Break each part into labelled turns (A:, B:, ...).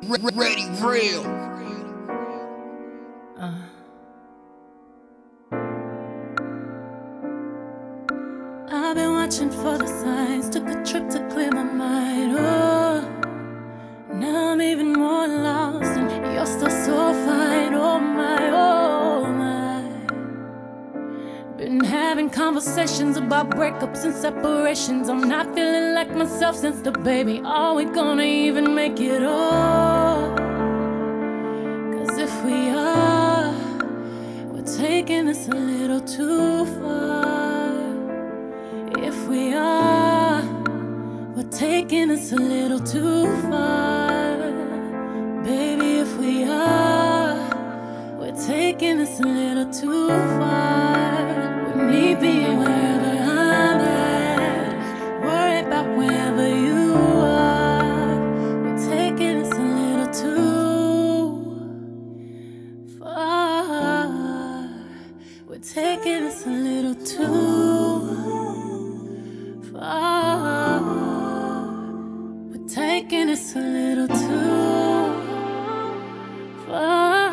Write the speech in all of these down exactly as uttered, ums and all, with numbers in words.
A: Ready, real.
B: Uh. I've been watching for the signs, took a trip to clear my mind. Oh, now I'm even more lost, and you're still so fine. Oh my, oh my. Been having conversations about breakups and separations. I'm not feeling like myself since the baby. Are we gonna even make it all? Cause if we are, we're taking this a little too far. If we are, we're taking this a little too far. Baby, if we are, we're taking this a little too far. With me being wherever I'm at, worry about wherever you are. We're taking this a little too far. We're taking this a little too far. We're taking this a little too far.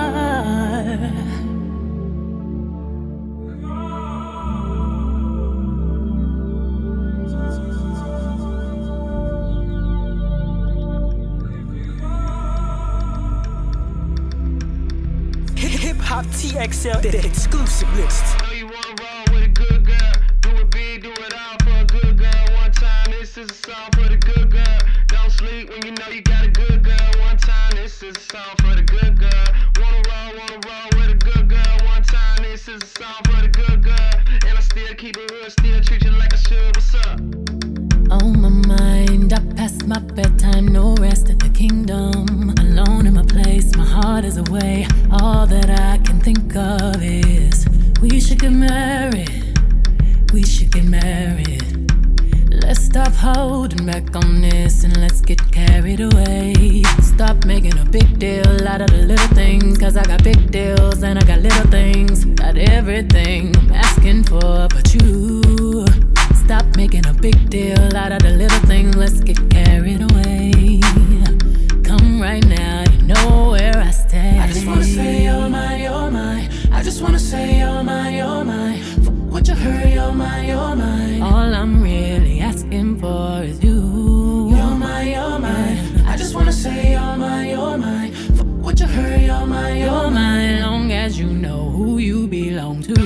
C: Hip Hop T X L, the exclusive list.
D: Know you wanna roll with a good girl. Do it big, do it all for a good girl. One time, this is a song for the good girl. Don't sleep when you know you got a good girl. One time, this is a song for the good girl. Wanna roll, wanna roll with a good girl. One time, this is a song for the good girl. And I still keep it real, still treat you like I should. What's up?
B: On my mind, I passed my bedtime, no rest at the kingdom. Alone in my place, my heart is away. All that I can think of is we should get married, we should get married. Let's stop holding back on this and let's get carried away. Stop making a big deal out of the little things, cause I got big deals and I got little things. Got everything I'm asking for but you. Stop making a big deal out of the little things, let's get carried away. Come right now, you know where I stay. I just wanna say you're mine, you're mine. I just wanna say you're mine, you're mine. Fuck what you heard, you're mine, you're mine. All I'm really asking for is you. You're mine, you're mine. I just wanna say you're mine, you're mine. Fuck what you heard, you're mine, you're mine. Long as you know who you belong to.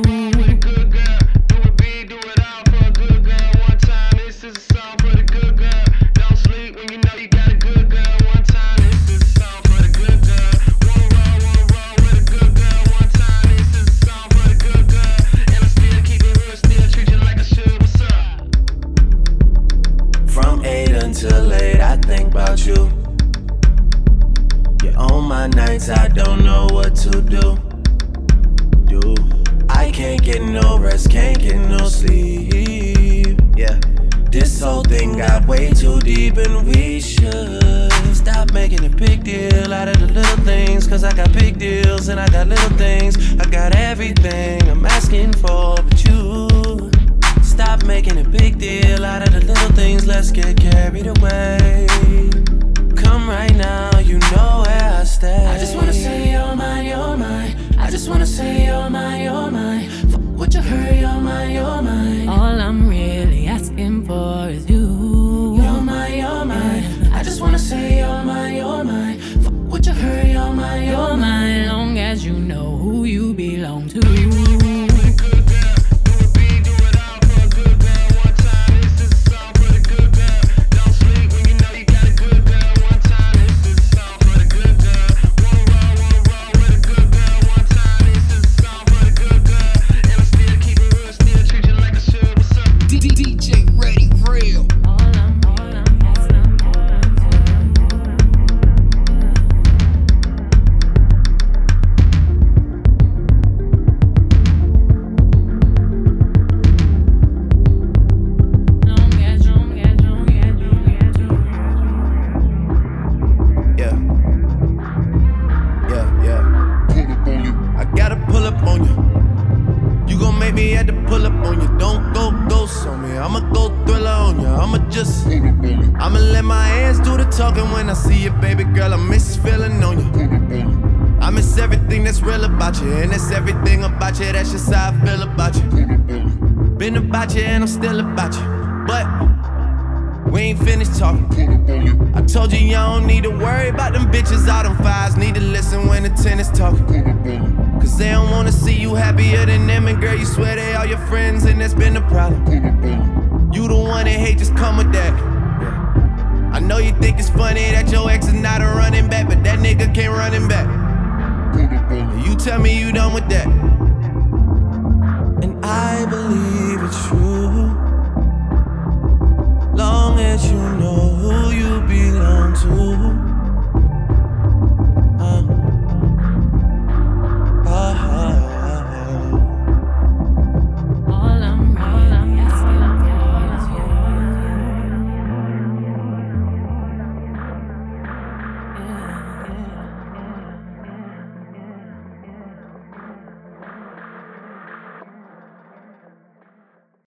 E: Till late, I think about you. You're on my nights, I don't know what to do. Do I can't get no rest, can't get no sleep. Yeah, this whole thing got way too deep, and we should stop making a big deal out of the little things. Cause I got big deals and I got little things. I got everything I'm asking for but you. Stop making a big deal out of the little things, let's get carried away. Come right now, you know where I stay.
B: I just wanna say you're mine, you're mine. I just wanna say you're mine, you're mine. Fuck what you heard, you're mine, you're mine. All I'm really asking for is you. You're mine, you're mine. I just wanna say you're mine, you're mine. Fuck what you heard, you're mine, you're mine. Long as you know who you belong to.
E: just I'ma let my hands do the talking when I see you, baby girl. I miss feeling on you. I miss everything that's real about you, and that's everything about you. That's just how I feel about you. Been about you and I'm still about you, but we ain't finished talking. I told you you don't need to worry about them bitches. All them fives need to listen when the tennis talking. Cause they don't wanna see you happier than them. And girl, you swear they all your friends, and that's been the problem. You the one that hate, just come with that. I know you think it's funny that your ex is not a running back, but that nigga can't run him back. You tell me you done with that. And I believe it's true, long as you know who you belong.